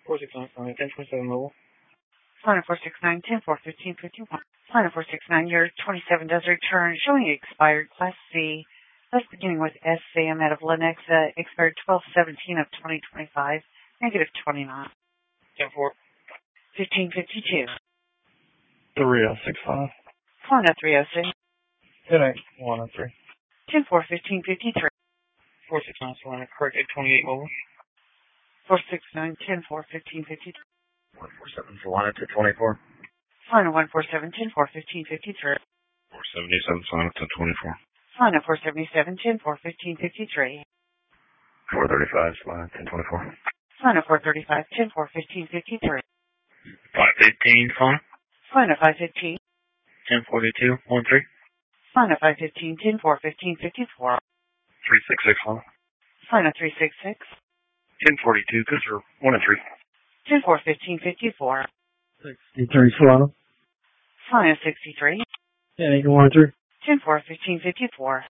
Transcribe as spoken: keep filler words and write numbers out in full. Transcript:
four six nine, uh, ten twenty-seven mobile. Final four six nine, ten four, fifteen fifty-one. Final four six nine, your twenty-seven does return, showing expired Class C. That's beginning with S Sam out of Lenexa, expired twelve seventeen of twenty twenty-five, negative twenty-nine. ten four. fifteen fifty-two. three oh six five. Final three oh six. ten eight one oh three. ten four, fifteen fifty-three. four six nine, Solana, corrected twenty-eight mobile. four six nine, ten four, fifteen fifty-three. one four seven, Solana to twenty-four. Final one four seven, ten four, fifteen fifty-three. four seventy-seven, Solana to twenty-four. Final four seventy-seven, ten four, fifteen fifty-three. four thirty-five, Solana ten twenty-four. Final four thirty-five, ten four, fifteen fifty-three. five fifteen, Solana. Final five fifteen. ten forty-two, one three. Final five fifteen, ten four, fifteen fifty-four. three six six, Solana. Final three six six. ten forty-two, good sir, one and three. ten four, fifteen fifty-four. sixty-three Solana. Final sixty-three. ten eight one three. ten four, fifteen fifty-four.